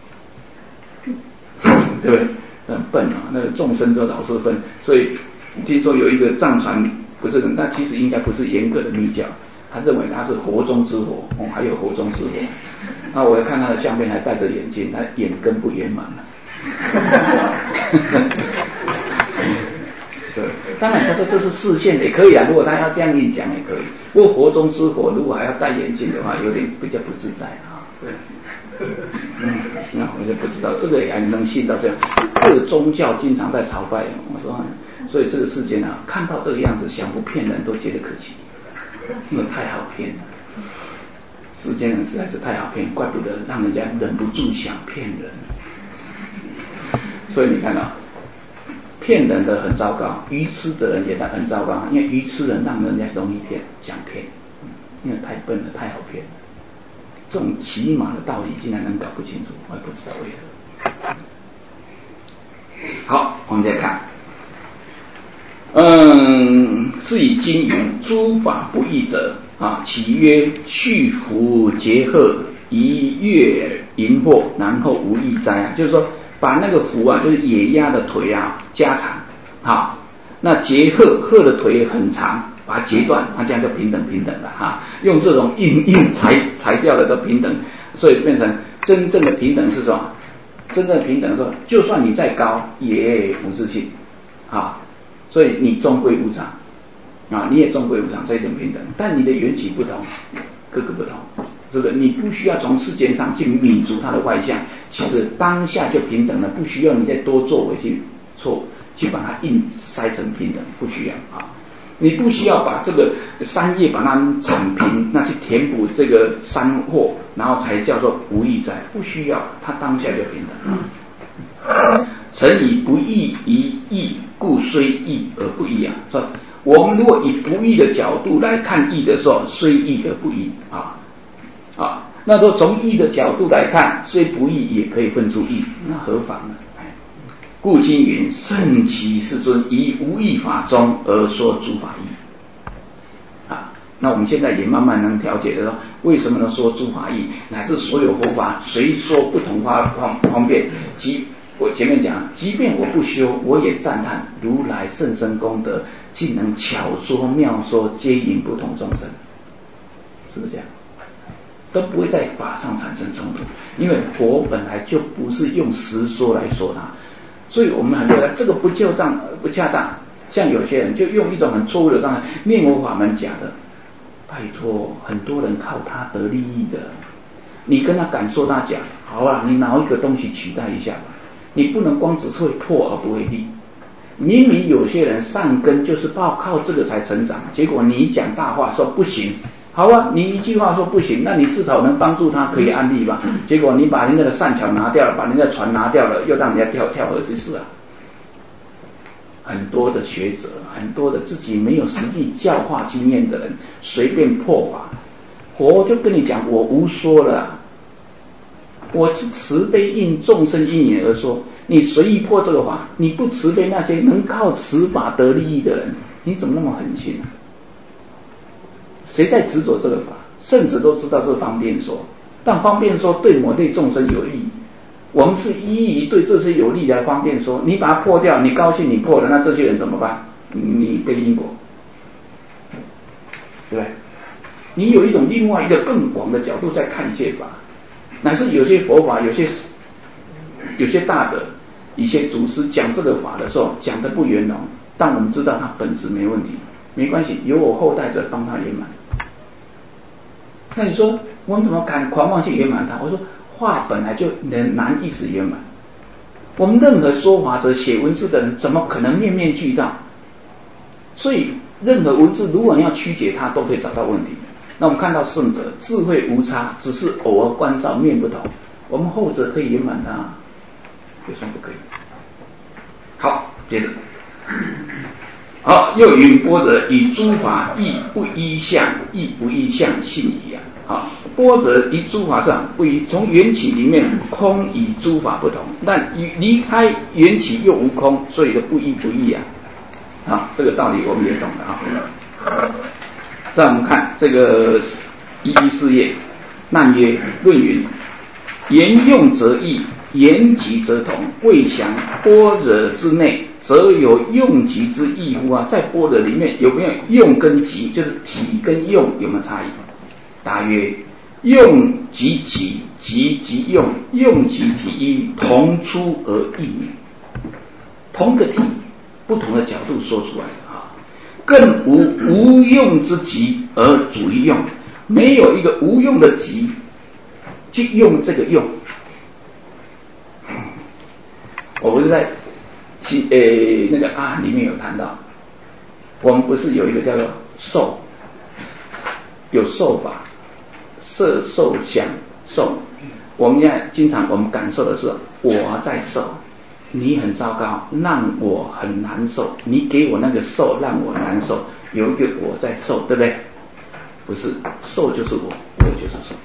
对不对？很笨啊，那个众生都老是分，所以听说有一个藏传不是，那其实应该不是严格的密教。他认为他是佛中之佛，哦，还有佛中之佛。那我看他的相片还戴着眼镜，他眼根不圆满了。对，当然他说这是视线也可以啊，如果他要这样一讲也可以。不过佛中之佛如果还要戴眼镜的话，有点比较不自在啊。对，嗯，那我就不知道这个还能信到这样。各宗教经常在朝拜，我说，所以这个世间啊，看到这个样子，想不骗人都觉得可惜。那太好骗了，世间人实在是太好骗，怪不得让人家忍不住想骗人。所以你看到、啊，骗人的很糟糕，愚痴的人也很糟糕，因为愚痴人让人家容易骗，想骗，因为太笨了，太好骗了。这种起码的道理竟然能搞不清楚，我也不知道为何。好，我们再看。嗯，是以经云诸法不异者啊，起曰续福结鹤，一跃银祸，然后无异哉啊，就是说把那个福啊，就是野鸭的腿啊加长，啊，那结鹤鹤的腿很长，把它截断，那这样就平等平等了哈、啊。用这种硬硬裁裁掉了都平等，所以变成真正的平等是什么？真正的平等说，就算你再高也无自信啊，所以你终归无常啊，你也终归无常，这一种平等，但你的缘起不同，各个不同，这个你不需要从世间上去泯除它的外相，其实当下就平等了，不需要你再多作为去错去把它硬塞成平等，不需要啊。你不需要把这个山叶把它铲平，那去填补这个山祸，然后才叫做无异哉，不需要，它当下就平等。诚以不义以义，故虽义而不义啊。说我们如果以不义的角度来看义的时候，虽义而不义啊啊。那说从义的角度来看，虽不义也可以分出义，那何妨呢？故今云圣其世尊以无义法中而说诸法义啊。那我们现在也慢慢能了解的说，为什么能说诸法义，乃至所有佛法谁说不同方方方便。即我前面讲，即便我不修，我也赞叹如来甚深功德，竟能巧说妙说，皆引不同众生，是不是这样？都不会在法上产生冲突，因为佛本来就不是用实说来说它。所以我们很多人这个不就当不恰当，像有些人就用一种很错误的方法，念佛法门假的，拜托，很多人靠他得利益的，你跟他敢说他假，好啊，你拿一个东西取代一下吧，你不能光只会破而不会立。明明有些人善根就是靠靠这个才成长，结果你讲大话说不行，好啊，你一句话说不行，那你至少能帮助他可以安利吧？结果你把人家的善巧拿掉了，把人家的船拿掉了，又让人家跳跳河之事啊！很多的学者，很多的自己没有实际教化经验的人，随便破法，佛就跟你讲，我无说了、啊，我是慈悲应众生因缘而说。你随意破这个法，你不慈悲那些能靠此法得利益的人，你怎么那么狠心啊？谁在执着这个法？圣者都知道这方便说，但方便说对某类众生有利，我们是一一对这些有利来方便说，你把它破掉，你高兴你破了，那这些人怎么办？你背因果，对不对？你有一种另外一个更广的角度在看一切法，乃是有些佛法，有些有些大的一些祖师讲这个法的时候讲得不圆融，但我们知道它本质没问题，没关系，由我后代者帮他圆满。那你说我们怎么敢狂妄去圆满它？我说话本来就能难一时圆满，我们任何说法者写文字的人怎么可能面面俱到？所以任何文字如果你要曲解它，都可以找到问题。那我们看到圣者智慧无差，只是偶尔关照面不同，我们后者可以圆满它，有什么不可以？好，接着好，又云般若以诸法亦不依相，亦不依相信矣啊！好，般若以诸法上不依，从缘起里面空与诸法不同，但离开缘起又无空，所以就不依不依啊！好，这个道理我们也懂了啊。再我们看这个一一四页，难曰论云：言用则异，言极则同，未详般若之内，则有用极之异乎啊？在般若里面有没有用跟极，就是体跟用有没有差异？答曰：用极极，极极用，用极体一，同出而异名。同个体，不同的角度说出来的啊，更无无用之极而主于用，没有一个无用的极去用这个用。我不是在其诶那个啊里面有谈到，我们不是有一个叫做受，有受法，色受想受。我们现在经常我们感受的是我在受，你很糟糕，让我很难受，你给我那个受让我难受，有一个我在受，对不对？不是，受就是我，我就是受。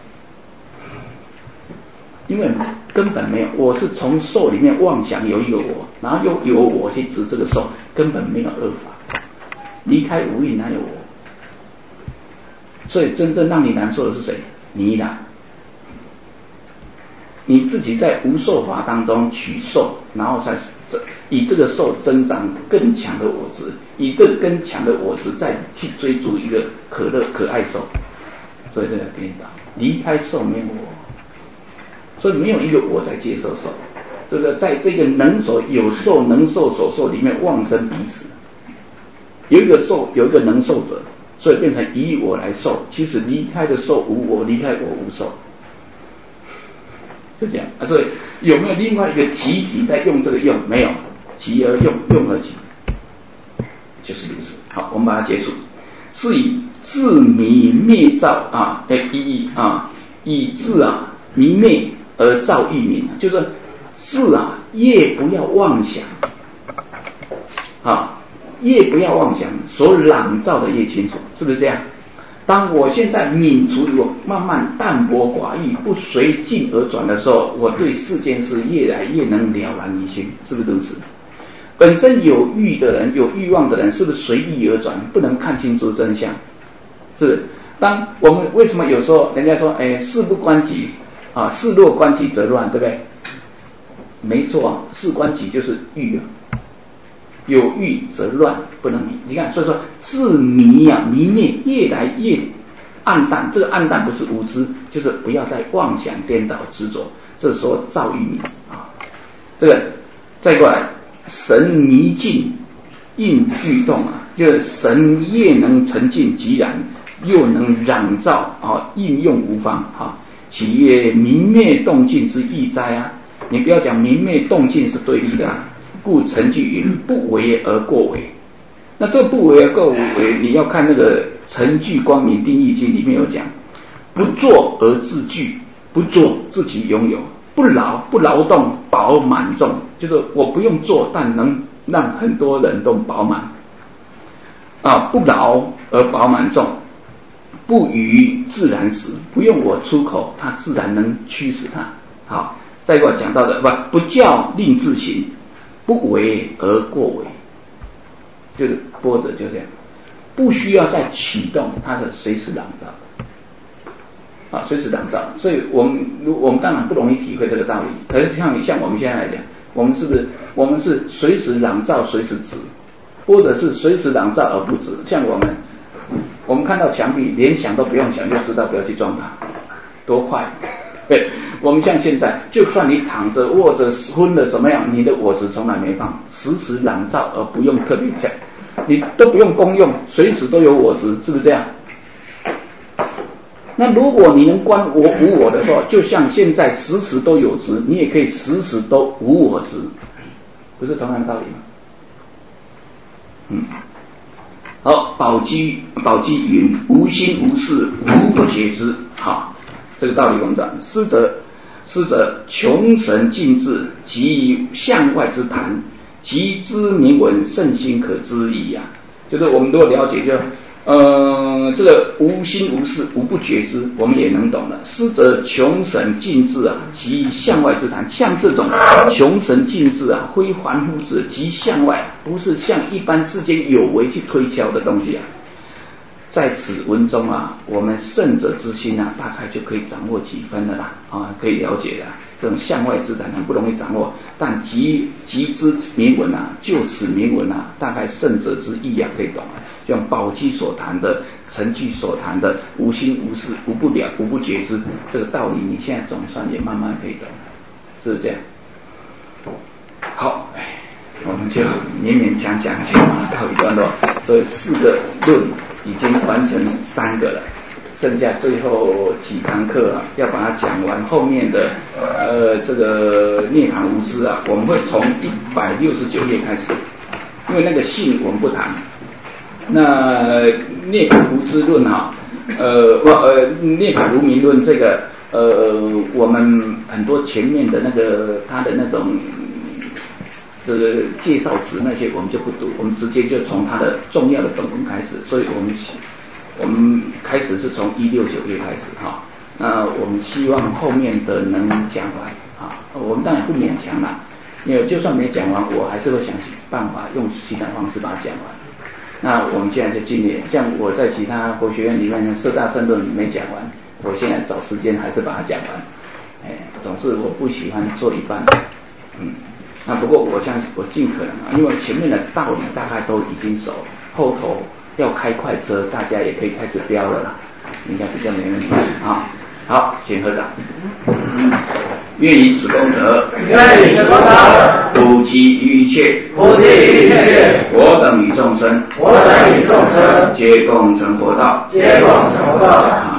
因为根本没有，我是从受里面妄想有一个我，然后又有我去执这个受，根本没有二法，离开无意哪有我？ 所以真正让你难受的是谁？你啦。你自己在无受法当中取受，然后才以这个受增长更强的我执，以这更强的我执再去追逐一个可乐可爱受，所以这个颠倒，离开受没有我，所以没有一个我在接受受，这个在这个能受有受能受所受里面妄生彼此，有一个受有一个能受者，所以变成以我来受，其实离开的受无我，离开我无受。就这样啊，所以有没有另外一个集体在用这个用？没有，集而用，用而集，就是如此。好，我们把它结束。是以自迷灭造啊，哎，以啊，以自啊迷灭而造欲明，就是自啊业不要妄想啊，业不要妄想，所朗造的业清楚，是不是这样？当我现在泯除我慢慢淡泊寡欲，不随境而转的时候，我对世间事越来越能了然于心，是不是如此？本身有欲的人，有欲望的人，是不是随意而转，不能看清楚真相？是不是？当我们为什么有时候人家说，哎，事不关己啊，事若关己则乱，对不对？没错啊，事关己就是欲啊。有欲则乱，不能迷。你看，所以说自迷啊，迷灭越来越暗淡。这个暗淡不是无知，就是不要再妄想颠倒执着。这时候造欲迷啊，这个再过来，神迷境应俱动啊，就是神越能沉静寂然，又能染造啊，应用无方啊。其曰明灭动静之意哉啊！你不要讲明灭动静是对立的啊。故成句云不为而过为，那这个不为而过为，你要看那个成句光明定义经里面有讲，不做而自具，不做自己拥有，不劳不劳动饱满众，就是我不用做，但能让很多人都饱满啊，不劳而饱满众，不于自然时，不用我出口，它自然能驱使它。好，再给我讲到的不不教令自行。不为而过为，就是波折就这样，不需要再启动它的随时朗造啊，随时朗造。所以我们我们当然不容易体会这个道理。可是像像我们现在来讲，我们是不是我们是随时朗造随时止，或者是随时朗造而不止？像我们我们看到墙壁，连想都不用想就知道不要去撞它，多快！对，我们像现在，就算你躺着、卧着、昏了怎么样，你的我执从来没放，时时朗造而不用特别讲，你都不用功用，随时都有我执，是不是这样？那如果你能观我无我的时候，就像现在时时都有执，你也可以时时都无我执，不是同样的道理吗？嗯，好，宝鸡宝鸡云：无心无事，无不觉知。好。这个道理我们讲，师者师者穷神尽智，及向外之谈，及知明文，甚心可知矣啊！就是我们如果了解就，呃，这个无心无事，无不觉知，我们也能懂了。师者穷神尽智啊，及向外之谈，像这种穷神尽智啊，非凡夫之及向外，不是像一般世间有为去推敲的东西啊。在此文中啊，我们圣者之心啊，大概就可以掌握几分了啦，啊，可以了解了。这种向外之谈很不容易掌握，但即即知明文啊，就此明文啊，大概圣者之意啊，可以懂了。就像宝鸡所谈的、成句所谈的无心无事、无不了、无不觉知，这个道理你现在总算也慢慢可以懂了，是不是这样？好，我们就勉勉强强先到一段落，所以四个论已经完成三个了，剩下最后几堂课啊，要把它讲完。后面的呃这个涅槃无知啊，我们会从一百六十九页开始，因为那个性我们不谈。那涅槃无知论啊，呃我呃涅槃无明论这个呃我们很多前面的那个他的那种这个介绍词那些我们就不读，我们直接就从它的重要的本文开始，所以我们我们开始是从一六九页开始哈。那我们希望后面的能讲完啊，我们当然不勉强啦，因为就算没讲完，我还是会想办法用其他方式把它讲完。 那我们现在就尽力，像我在其他佛学院里面，像四大圣论没讲完，我现在找时间还是把它讲完。哎，总是我不喜欢做一半，嗯，那不过我相信我尽可能啊，因为前面的道理大概都已经熟，后头要开快车，大家也可以开始飙了啦，应该比较没问题啊。好，请合掌。愿以此功德， 愿以此功德， 普及于一切， 普济于一切， 我等与众生， 我等与众生， 皆共成佛道， 皆共成佛道。